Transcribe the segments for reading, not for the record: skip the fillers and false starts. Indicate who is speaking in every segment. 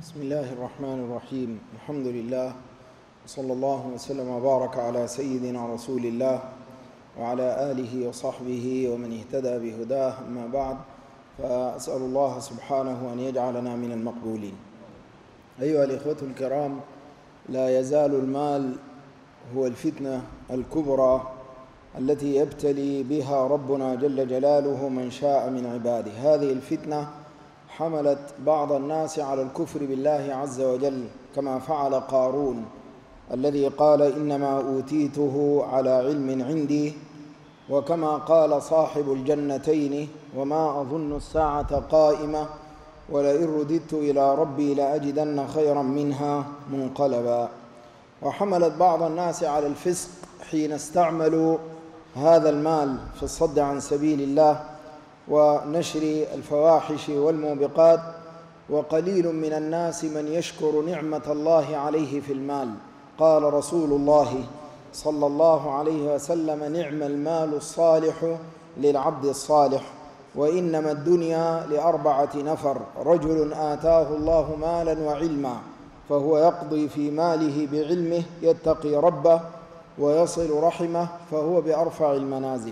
Speaker 1: بسم الله الرحمن الرحيم. الحمد لله وصلى الله وسلم وبارك على سيدنا رسول الله وعلى آله وصحبه ومن اهتدى بهداه. أما بعد، فأسأل الله سبحانه أن يجعلنا من المقبولين. أيها الإخوة الكرام، لا يزال المال هو الفتنة الكبرى التي يبتلي بها ربنا جل جلاله من شاء من عباده. هذه الفتنة حملت بعض الناس على الكفر بالله عز وجل، كما فعل قارون الذي قال إنما أوتيته على علم عندي، وكما قال صاحب الجنتين وما أظن الساعة قائمة ولئن رددت إلى ربي لأجدن خيرا منها منقلبا. وحملت بعض الناس على الفسق حين استعملوا هذا المال في الصد عن سبيل الله ونشر الفواحش والموبقات، وقليل من الناس من يشكر نعمة الله عليه في المال. قال رسول الله صلى الله عليه وسلم: نعم المال الصالح للعبد الصالح، وإنما الدنيا لأربعة نفر: رجل آتاه الله مالا وعلما فهو يقضي في ماله بعلمه يتقي ربه ويصل رحمه فهو بأرفع المنازل،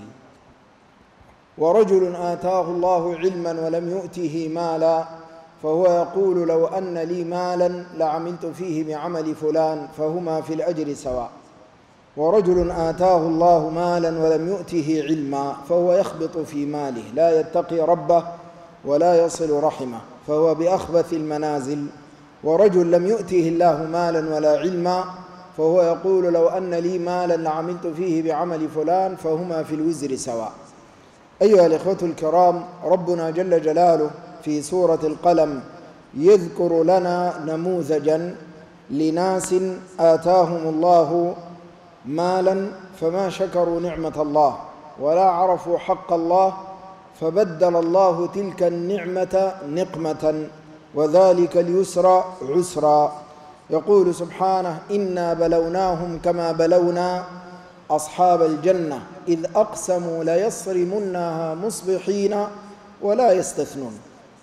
Speaker 1: ورجل آتاه الله علما ولم يؤته مالا فهو يقول لو أن لي مالا لعملت فيه بعمل فلان فهما في الأجر سواء. ورجل آتاه الله مالا ولم يؤته علما فهو يخبط في ماله لا يتقي ربه ولا يصل رحمه فهو بأخبث المنازل. ورجل لم يؤته الله مالا ولا علما فهو يقول لو أن لي مالا لعملت فيه بعمل فلان فهما في الوزر سواء. أيها الإخوة الكرام، ربنا جل جلاله في سورة القلم يذكر لنا نموذجا لناس آتاهم الله مالا فما شكروا نعمة الله ولا عرفوا حق الله، فبدل الله تلك النعمة نقمة وذلك اليسر عسرا. يقول سبحانه: إنا بلوناهم كما بلونا أصحاب الجنة إذ أقسموا ليصرمنها مصبحين ولا يستثنون.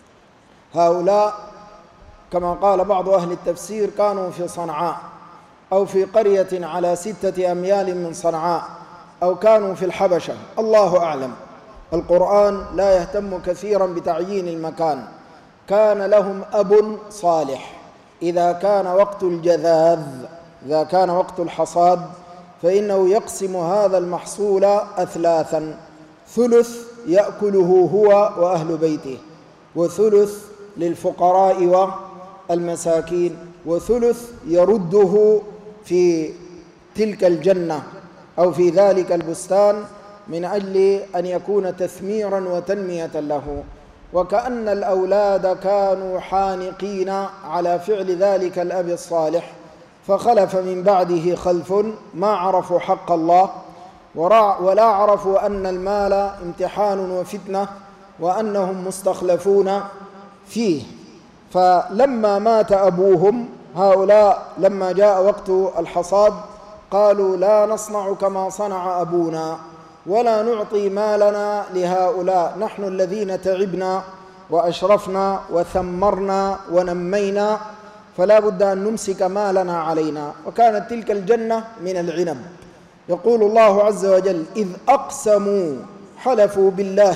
Speaker 1: هؤلاء كما قال بعض أهل التفسير كانوا في صنعاء أو في قرية على 6 أميال من صنعاء أو كانوا في الحبشة، الله أعلم. القرآن لا يهتم كثيرا بتعيين المكان. كان لهم أب صالح. إذا كان وقت الجذاذ، إذا كان وقت الحصاد، فإنه يقسم هذا المحصول أثلاثا: ثلث يأكله هو وأهل بيته، وثلث للفقراء والمساكين، وثلث يرده في تلك الجنة أو في ذلك البستان من أجل أن يكون تثميرا وتنمية له. وكأن الأولاد كانوا حانقين على فعل ذلك الأب الصالح، فخلف من بعده خلف ما عرفوا حق الله ولا عرفوا أن المال امتحان وفتنة وأنهم مستخلفون فيه. فلما مات أبوهم هؤلاء لما جاء وقت الحصاد قالوا: لا نصنع كما صنع أبونا ولا نعطي مالنا لهؤلاء، نحن الذين تعبنا وأشرفنا وثمرنا ونمينا، فلا بد أن نمسك مالنا علينا. وكانت تلك الجنة من العنب. يقول الله عز وجل: إذ أقسموا، حلفوا بالله،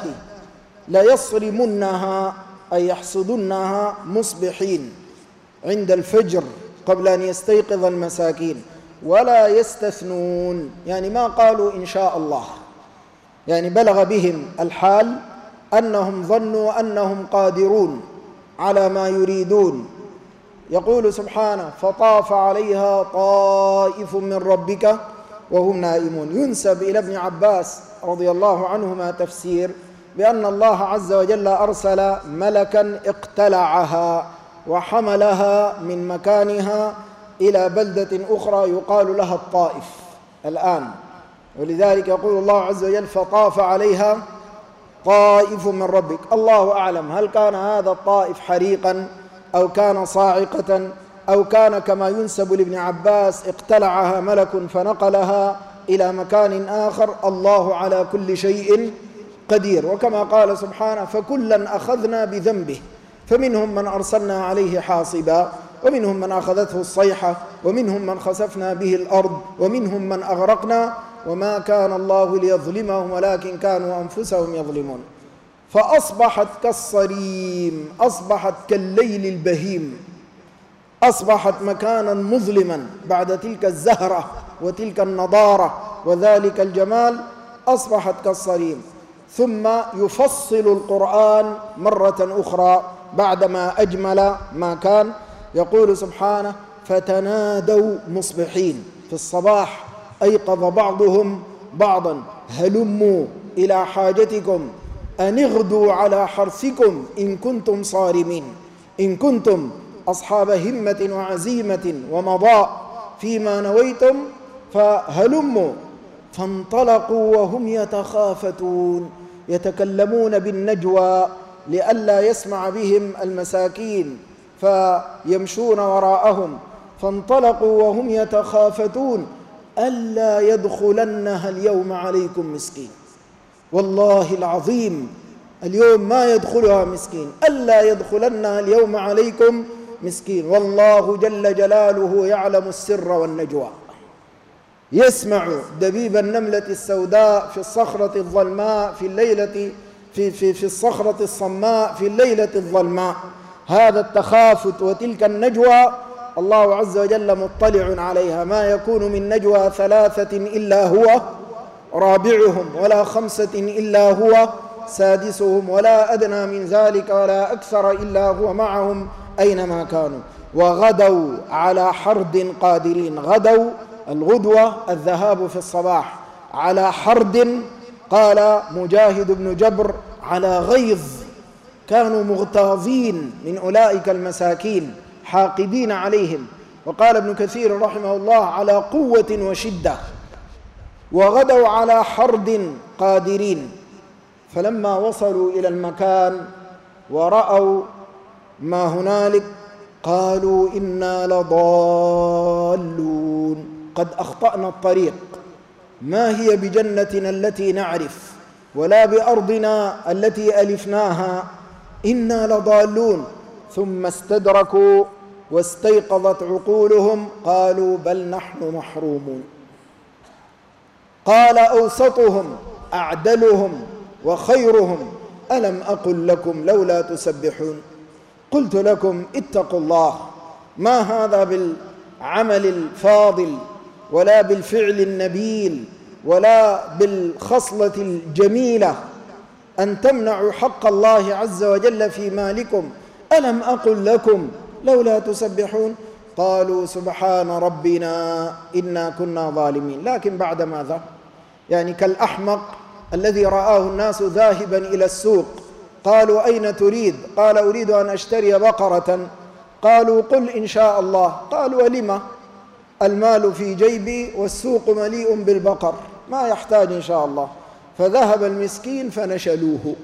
Speaker 1: ليصرمنها أي يحصدنها مصبحين عند الفجر قبل أن يستيقظ المساكين، ولا يستثنون، يعني ما قالوا إن شاء الله، يعني بلغ بهم الحال أنهم ظنوا أنهم قادرون على ما يريدون. يقول سبحانه: فطاف عليها طائف من ربك وهم نائمون. ينسب إلى ابن عباس رضي الله عنهما تفسير بأن الله عز وجل أرسل ملكا اقتلعها وحملها من مكانها إلى بلدة أخرى يقال لها الطائف الآن، ولذلك يقول الله عز وجل: فطاف عليها طائف من ربك. الله أعلم هل كان هذا الطائف حريقا أو كان صاعقة أو كان كما ينسب لابن عباس اقتلعها ملك فنقلها إلى مكان آخر. الله على كل شيء قدير. وكما قال سبحانه: فكلا أخذنا بذنبه فمنهم من أرسلنا عليه حاصبا ومنهم من أخذته الصيحة، ومنهم من خسفنا به الأرض، ومنهم من أغرقنا، وما كان الله ليظلمهم ولكن كانوا أنفسهم يظلمون. فأصبحت كالصريم، أصبحت كالليل البهيم، أصبحت مكانا مظلما بعد تلك الزهرة وتلك النضارة وذلك الجمال، أصبحت كالصريم. ثم يفصل القرآن مرة أخرى بعدما أجمل ما كان، يقول سبحانه: فتنادوا مصبحين. في الصباح أيقظ بعضهم بعضا: هلموا إلى حاجتكم أن اغدوا على حرثكم إن كنتم صارمين، إن كنتم أصحاب همة وعزيمة ومضاء فيما نويتم فهلموا. فانطلقوا وهم يتخافتون، يتكلمون بالنجوى لئلا يسمع بهم المساكين فيمشون وراءهم. فانطلقوا وهم يتخافتون ألا يدخلنها اليوم عليكم مسكين. والله العظيم اليوم ما يدخلها مسكين، ألا يدخلنها اليوم عليكم مسكين. والله جل جلاله يعلم السر والنجوى، يسمع دبيب النملة السوداء في الصخرة الظلماء في الليلة في الصخرة الصماء في الليلة الظلماء. هذا التخافت وتلك النجوى الله عز وجل مطلع عليها. ما يكون من نجوى ثلاثة إلا هو رابعهم، ولا خمسة إلا هو سادسهم، ولا أدنى من ذلك ولا أكثر إلا هو معهم أينما كانوا. وغدوا على حرد قادرين. غدوا الغدوة الذهاب في الصباح، على حرد قال مجاهد بن جبر على غيظ، كانوا مغتاظين من أولئك المساكين حاقدين عليهم. وقال ابن كثير رحمه الله على قوة وشدة. وغدوا على حرد قادرين. فلما وصلوا إلى المكان ورأوا ما هنالك قالوا إنا لضالون، قد أخطأنا الطريق، ما هي بجنتنا التي نعرف ولا بأرضنا التي ألفناها، إنا لضالون. ثم استدركوا واستيقظت عقولهم قالوا بل نحن محرومون. قال أوسطهم أعدلهم وخيرهم ألم أقل لكم لولا تسبحون؟ قلت لكم اتقوا الله، ما هذا بالعمل الفاضل ولا بالفعل النبيل ولا بالخصلة الجميلة أن تمنعوا حق الله عز وجل في مالكم. ألم أقل لكم لولا تسبحون؟ قالوا سبحان ربنا إنا كنا ظالمين. لكن بعد ماذا؟ يعني كالأحمق الذي رآه الناس ذاهبا إلى السوق، قالوا أين تريد؟ قال أريد أن أشتري بقرة. قالوا قل إن شاء الله. قالوا ولم؟ المال في جيبي والسوق مليء بالبقر، ما يحتاج إن شاء الله. فذهب المسكين فنشلوه،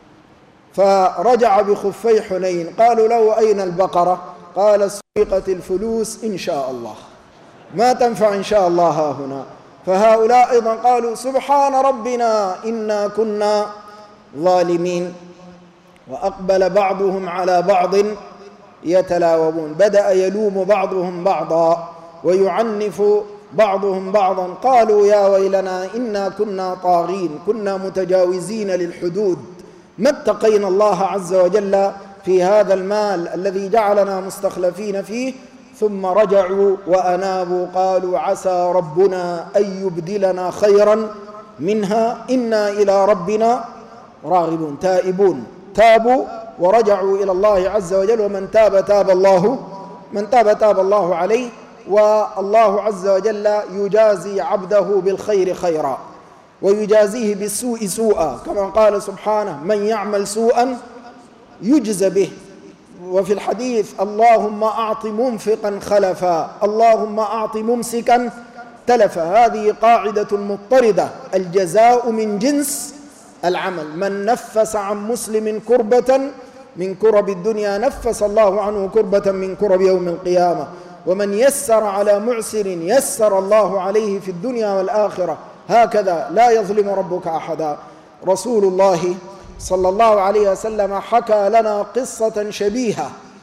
Speaker 1: فرجع بخفي حنين. قالوا له أين البقرة؟ قال سرقت الفلوس إن شاء الله، ما تنفع إن شاء الله ها هنا. فهؤلاء أيضا قالوا سبحان ربنا إنا كنا ظالمين. وأقبل بعضهم على بعض يتلاومون، بدأ يلوم بعضهم بعضا ويعنف بعضهم بعضا. قالوا يا ويلنا إنا كنا طاغين، كنا متجاوزين للحدود، ما اتقينا الله عز وجل في هذا المال الذي جعلنا مستخلفين فيه. ثم رجعوا وأنابوا قالوا عسى ربنا أن يبدلنا خيرا منها إنا إلى ربنا راغبون. تائبون، تابوا ورجعوا إلى الله عز وجل. ومن تاب تاب الله عليه. والله عز وجل يجازي عبده بالخير خيرا ويجازيه بالسوء سوءا، كما قال سبحانه من يعمل سوءا يجزى به. وفي الحديث اللهم أعط منفقا خلفا، اللهم أعط ممسكا تلفا. هذه قاعدة مضطردة، الجزاء من جنس العمل. من نفس عن مسلم كربة من كرب الدنيا نفس الله عنه كربة من كرب يوم القيامة. ومن يسر على معسر يسر الله عليه في الدنيا والآخرة. هكذا لا يظلم ربك أحدا. رسول الله صلى الله عليه وسلم حكى لنا قصة شبيهة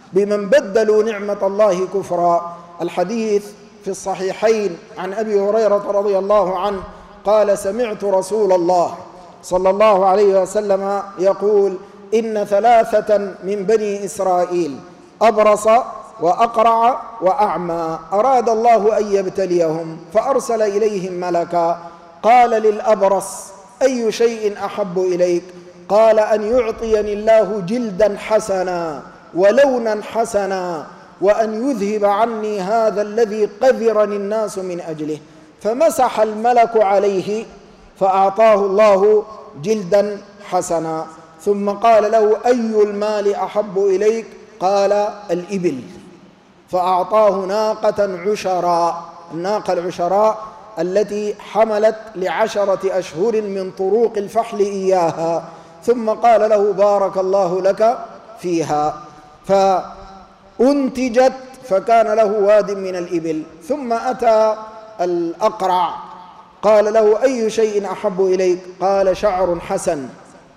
Speaker 1: بمن بدلوا نعمة الله كفرا. الحديث في الصحيحين عن أبي هريرة رضي الله عنه قال: سمعت رسول الله صلى الله عليه وسلم يقول: إن ثلاثة من بني إسرائيل أبرص وأقرع وأعمى أراد الله أن يبتليهم فأرسل إليهم ملكا، قال للأبرص: أي شيء أحب إليك؟ قال: أن يعطيني الله جلدا حسنا ولونا حسنا، وأن يذهب عني هذا الذي قذرني الناس من أجله. فمسح الملك عليه فأعطاه الله جلدا حسنا، ثم قال له: أي المال أحب إليك؟ قال: الإبل. فأعطاه ناقة عشراء، الناقة العشراء التي حملت ل10 أشهر من طروق الفحل إياها، ثم قال له: بارك الله لك فيها. فأنتجت فكان له واد من الإبل. ثم أتى الأقرع قال له: أي شيء أحب إليك؟ قال: شعر حسن.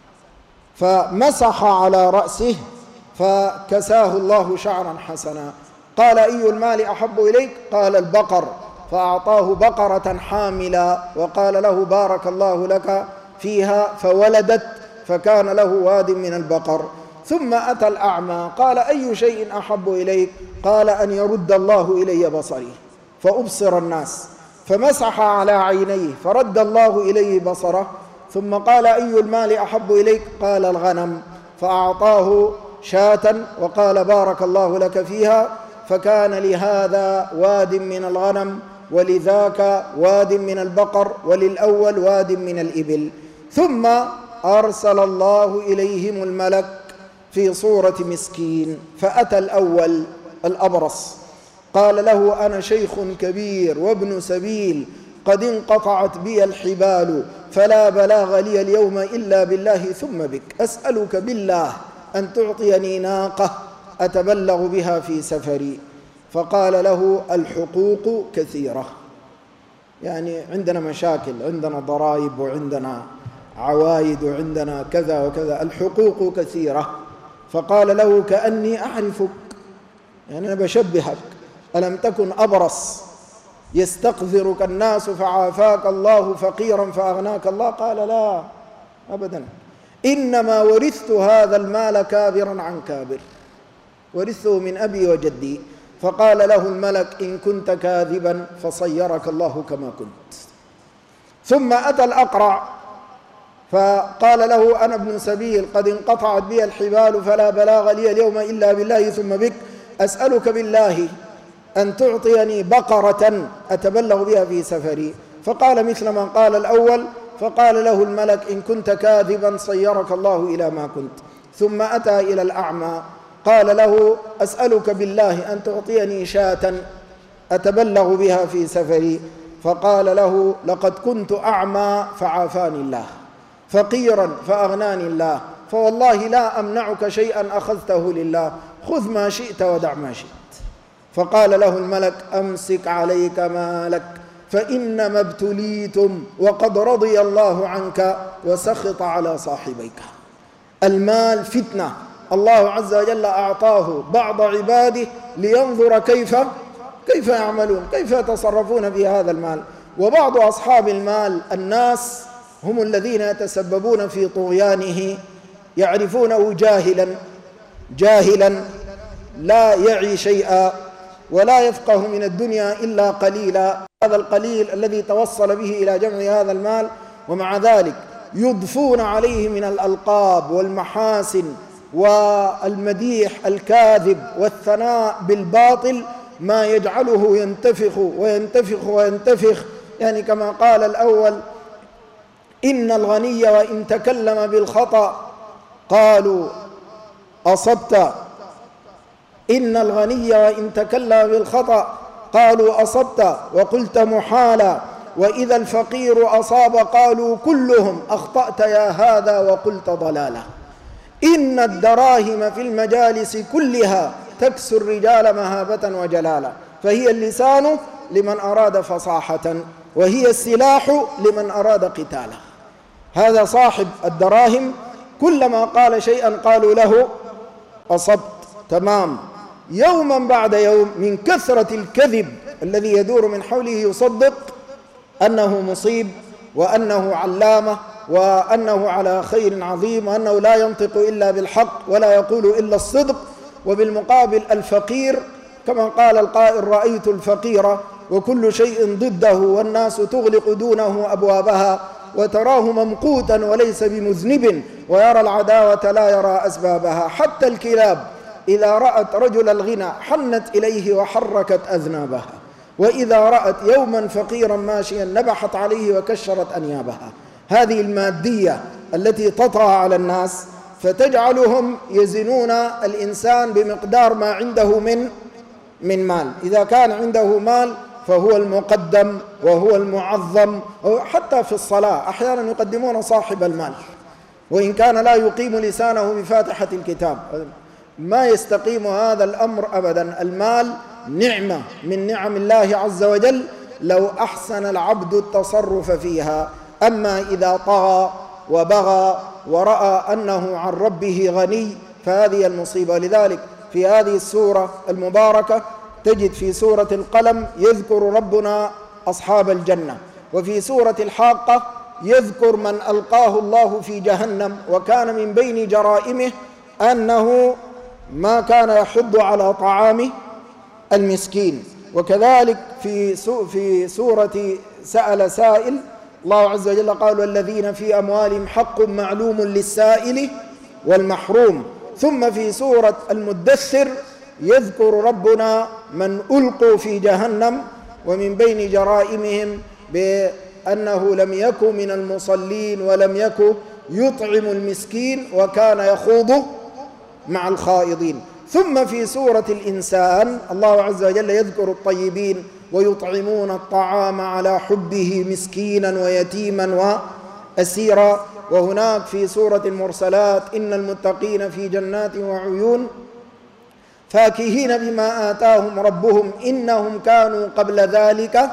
Speaker 1: فمسح على رأسه فكساه الله شعرا حسنا. قال: أي المال أحب إليك؟ قال: البقر. فأعطاه بقرة حاملا وقال له: بارك الله لك فيها، فولدت فكان له واد من البقر. ثم أتى الأعمى قال: أي شيء أحب إليك؟ قال: أن يرد الله إلي بصري فأبصر الناس. فمسح على عينيه فرد الله إليه بصره. ثم قال: أي المال أحب إليك؟ قال: الغنم. فأعطاه شاة وقال: بارك الله لك فيها، فكان لهذا واد من الغنم، ولذاك واد من البقر، وللأول واد من الإبل. ثم أرسل الله إليهم الملك في صورة مسكين، فأتى الأول الأبرص قال له: أنا شيخ كبير وابن سبيل، قد انقطعت بي الحبال، فلا بلاغ لي اليوم إلا بالله ثم بك، أسألك بالله أن تعطيني ناقة أتبلغ بها في سفري. فقال له: الحقوق كثيرة، يعني عندنا مشاكل، عندنا ضرائب وعندنا عوايد وعندنا كذا وكذا، الحقوق كثيرة. فقال له: كأني أعرفك، يعني أنا بشبهك، ألم تكن أبرص يستقذرك الناس فعافاك الله، فقيرا فأغناك الله؟ قال: لا أبدا، إنما ورثت هذا المال كابرا عن كابر، ورثته من أبي وجدي. فقال له الملك: إن كنت كاذبا فصيرك الله كما كنت. ثم أتى الأقرع فقال له: أنا ابن سبيل، قد انقطعت بي الحبال، فلا بلاغ لي اليوم إلا بالله ثم بك، أسألك بالله أن تعطيني بقرة أتبلغ بها في سفري. فقال مثل ما قال الأول. فقال له الملك: إن كنت كاذبا صيرك الله إلى ما كنت. ثم أتى إلى الأعمى قال له: أسألك بالله أن تعطيني شاة أتبلغ بها في سفري. فقال له: لقد كنت أعمى فعافاني الله، فقيرا فأغناني الله، فوالله لا أمنعك شيئا أخذته لله، خذ ما شئت ودع ما شئت. فقال له الملك: أمسك عليك مالك، فإنما ابتليتم وقد رضي الله عنك وسخط على صاحبيك. المال فتنة، الله عز وجل أعطاه بعض عباده لينظر كيف يعملون، كيف يتصرفون في هذا المال. وبعض أصحاب المال الناس هم الذين يتسببون في طغيانه، يعرفونه جاهلا لا يعي شيئا ولا يفقه من الدنيا إلا قليلا، هذا القليل الذي توصل به إلى جمع هذا المال، ومع ذلك يضفون عليه من الألقاب والمحاسن والمديح الكاذب والثناء بالباطل ما يجعله ينتفخ وينتفخ وينتفخ. يعني كما قال الأول: إن الغني وإن تكلم بالخطأ قالوا أصبت، إن الغني وإن تكلم بالخطأ قالوا أصبت وقلت محالا، وإذا الفقير أصاب قالوا كلهم أخطأت يا هذا وقلت ضلالا. إن الدراهم في المجالس كلها تكسو الرجال مهابة وجلالا، فهي اللسان لمن أراد فصاحة، وهي السلاح لمن أراد قتالا. هذا صاحب الدراهم كلما قال شيئا قالوا له أصبت، تمام، يوما بعد يوم من كثرة الكذب الذي يدور من حوله يصدق أنه مصيب وأنه علامة وأنه على خير عظيم وأنه لا ينطق إلا بالحق ولا يقول إلا الصدق. وبالمقابل الفقير كما قال القائل: رأيت الفقير وكل شيء ضده والناس تغلق دونه أبوابها، وتراه ممقوتا وليس بمذنب، ويرى العداوة لا يرى أسبابها. حتى الكلاب إذا رأت رجل الغنى حنت إليه وحركت أذنابها، وإذا رأت يوما فقيرا ماشيا نبحت عليه وكشرت أنيابها. هذه المادية التي تطغى على الناس فتجعلهم يزنون الإنسان بمقدار ما عنده من مال. إذا كان عنده مال فهو المقدم وهو المعظم. حتى في الصلاة أحيانا يقدمون صاحب المال وإن كان لا يقيم لسانه بفاتحة الكتاب. ما يستقيم هذا الأمر أبدا. المال نعمة من نعم الله عز وجل لو أحسن العبد التصرف فيها. أما إذا طغى وبغى ورأى أنه عن ربه غني فهذه المصيبة. لذلك في هذه السورة المباركة تجد في سورة القلم يذكر ربنا أصحاب الجنة، وفي سورة الحاقة يذكر من ألقاه الله في جهنم وكان من بين جرائمه أنه ما كان يحض على طعام المسكين. وكذلك في سورة سأل سائل الله عز وجل قال: والذين في أموالهم حق معلوم للسائل والمحروم. ثم في سورة المدثر يذكر ربنا من ألقوا في جهنم ومن بين جرائمهم بأنه لم يكن من المصلين ولم يكن يطعم المسكين وكان يخوض مع الخائضين. ثم في سورة الإنسان الله عز وجل يذكر الطيبين: ويطعمون الطعام على حبه مسكينا ويتيما وأسيرا. وهناك في سورة المرسلات: إن المتقين في جنات وعيون فاكهين بما آتاهم ربهم إنهم كانوا قبل ذلك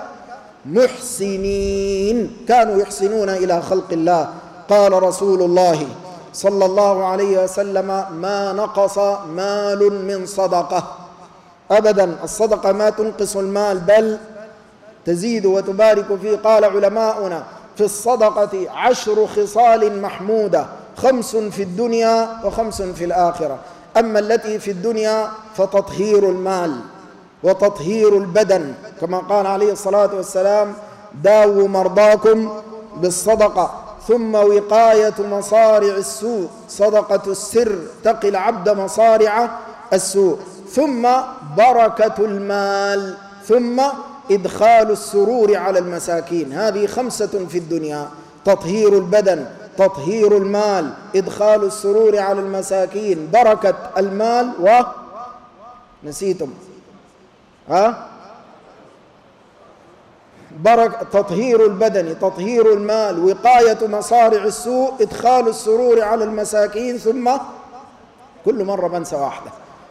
Speaker 1: محسنين، كانوا يحسنون إلى خلق الله. قال رسول الله صلى الله عليه وسلم: ما نقص مال من صدقة أبدا. الصدقة ما تنقص المال بل تزيد وتبارك فيه. قال علماؤنا: في الصدقة 10 خصال محمودة، 5 في الدنيا و5 في الآخرة. أما التي في الدنيا فتطهير المال وتطهير البدن، كما قال عليه الصلاة والسلام: داووا مرضاكم بالصدقة. ثم وقاية مصارع السوء، صدقة السر تقي العبد مصارع السوء. ثم بركة المال، ثم إدخال السرور على المساكين. هذه 5 في الدنيا: تطهير البدن، تطهير المال، إدخال السرور على المساكين، بركة المال نسيتم تطهير البدن، تطهير المال، وقاية مصارع السوء، إدخال السرور على المساكين. ثم كل مرة بنسى واحدة.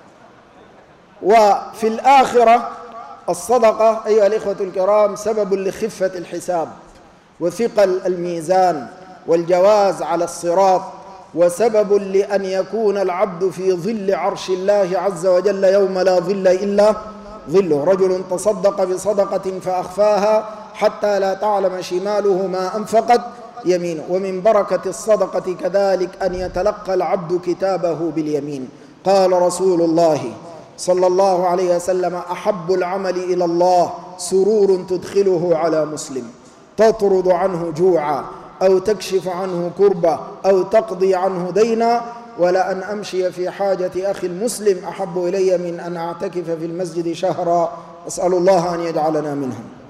Speaker 1: وفي الآخرة الصدقة أيها الإخوة الكرام سبب لخفة الحساب وثقل الميزان والجواز على الصراط، وسبب لأن يكون العبد في ظل عرش الله عز وجل يوم لا ظل إلا ظله. رجل تصدق بصدقة فأخفاها حتى لا تعلم شماله ما أنفقت يمينه. ومن بركة الصدقة كذلك أن يتلقى العبد كتابه باليمين. قال رسول الله صلى الله عليه وسلم: أحب العمل إلى الله سرور تدخله على مسلم، تطرد عنه جوعا أو تكشف عنه كربة أو تقضي عنه دينا، ولأن أمشي في حاجة أخي المسلم أحب إلي من أن أعتكف في المسجد شهرا. أسأل الله أن يجعلنا منهم.